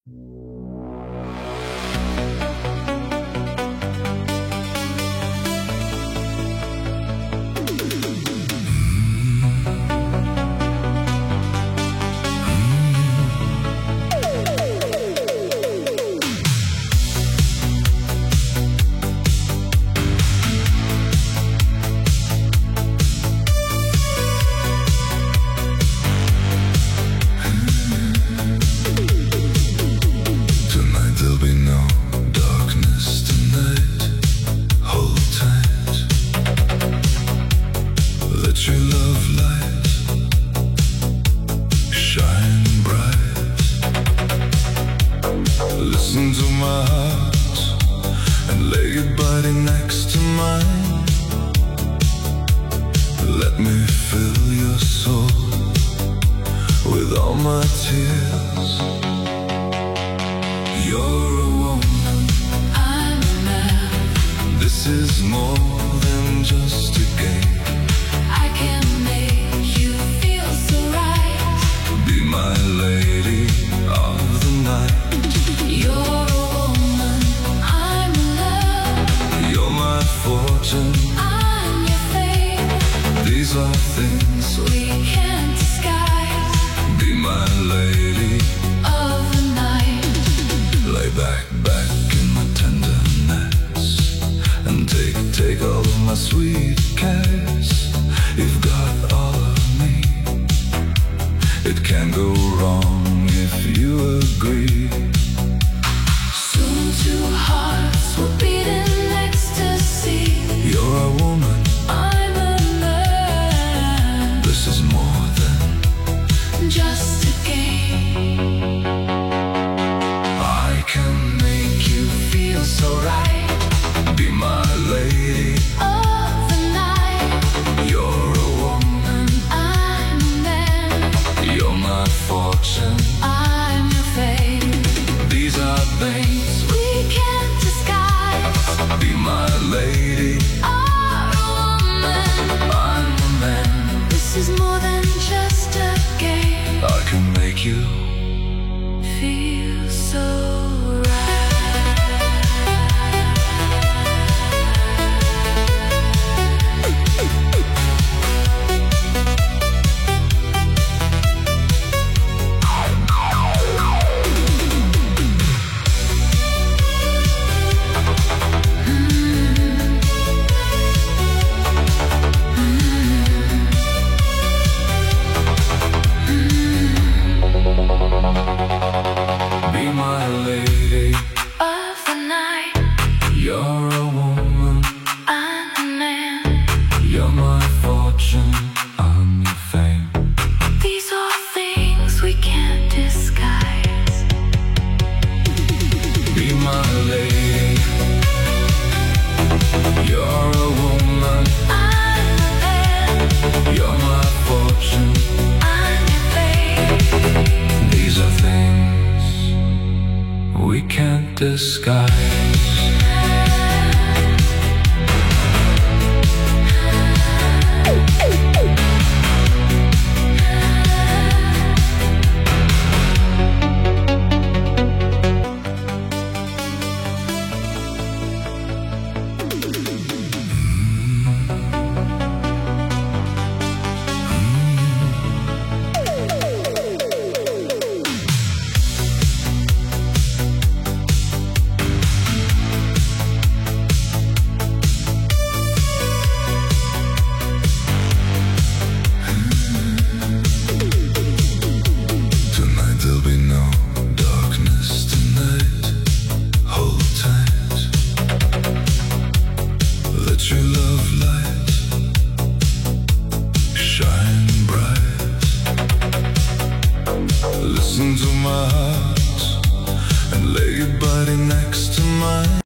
Listen to my heart and lay your body next to mine. Let me fill your soul with all my tears. You're a woman, I'm a man. this is more than just a game. I can make you feel so right. Be my lady of the night. You're a woman, I'm in love. You're my fortune, I'm your fate. these are things We can't disguise be my lady. of the night. Lay back in my tenderness and take all of my sweet cares. You've got all of me. It can't go wrong if you agree. Soon two hearts will beat in ecstasy. You're a woman, I'm a man. this is more than Just a game. I can make you feel so right. Be my lady. Of the night. You're a woman, I'm a man. you're my fortune. I'm your fate. These are things We can't disguise be my lady. our woman. I'm a man, This is more than just a game. I can make you Feel so be my lady. of the night. You're a woman, I'm a man. you're my fortune, I'm your fame. These are things we can't disguise. Be my lady. You're a woman, I'm a man. you're my fortune. I'm your fate. These are things we can't disguise. Tonight there'll be no darkness tonight. Hold tight. Let your love light shine bright. Listen to my heart and lay your body next to mine.